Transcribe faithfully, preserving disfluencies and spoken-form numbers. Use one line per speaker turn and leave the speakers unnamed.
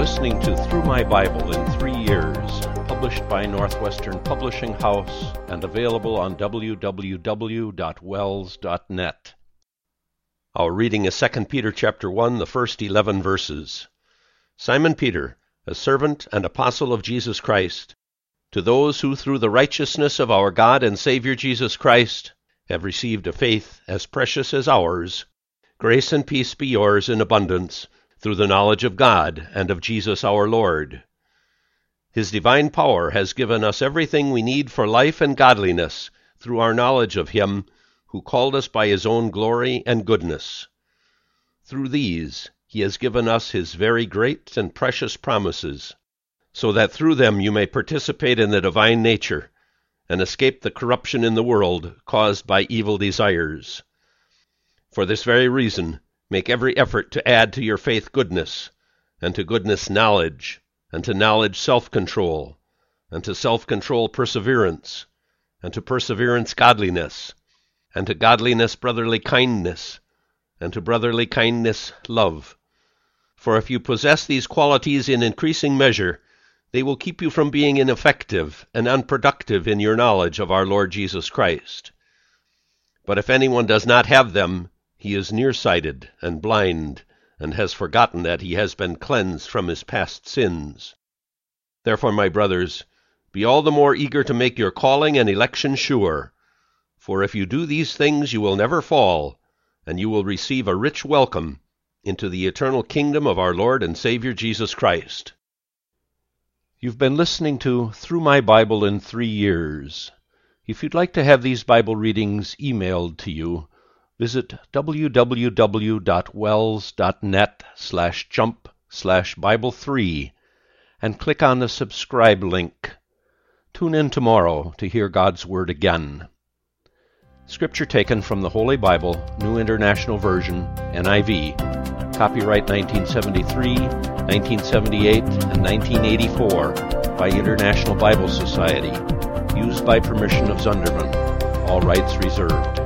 listening to Through My Bible in Three Years, published by Northwestern Publishing House and available on w w w dot wells dot net. Our reading is Second Peter chapter one, the first eleven verses. Simon Peter, a servant and apostle of Jesus Christ, to those who through the righteousness of our God and Savior Jesus Christ have received a faith as precious as ours, grace and peace be yours in abundance, through the knowledge of God and of Jesus our Lord. His divine power has given us everything we need for life and godliness through our knowledge of Him who called us by His own glory and goodness. Through these He has given us His very great and precious promises, so that through them you may participate in the divine nature and escape the corruption in the world caused by evil desires. For this very reason, make every effort to add to your faith goodness, and to goodness knowledge, and to knowledge self-control, and to self-control perseverance, and to perseverance godliness, and to godliness brotherly kindness, and to brotherly kindness love. For if you possess these qualities in increasing measure, they will keep you from being ineffective and unproductive in your knowledge of our Lord Jesus Christ. But if anyone does not have them, he is nearsighted and blind, and has forgotten that he has been cleansed from his past sins. Therefore, my brothers, be all the more eager to make your calling and election sure. For if you do these things, you will never fall, and you will receive a rich welcome into the eternal kingdom of our Lord and Savior Jesus Christ. You've been listening to Through My Bible in Three Years. If you'd like to have these Bible readings emailed to you, visit w w w dot wells dot net slash jump slash Bible three and click on the subscribe link. Tune in tomorrow to hear God's Word again. Scripture taken from the Holy Bible, New International Version, N I V, copyright nineteen seventy-three, nineteen seventy-eight, and nineteen eighty-four by International Bible Society, used by permission of Zunderman, all rights reserved.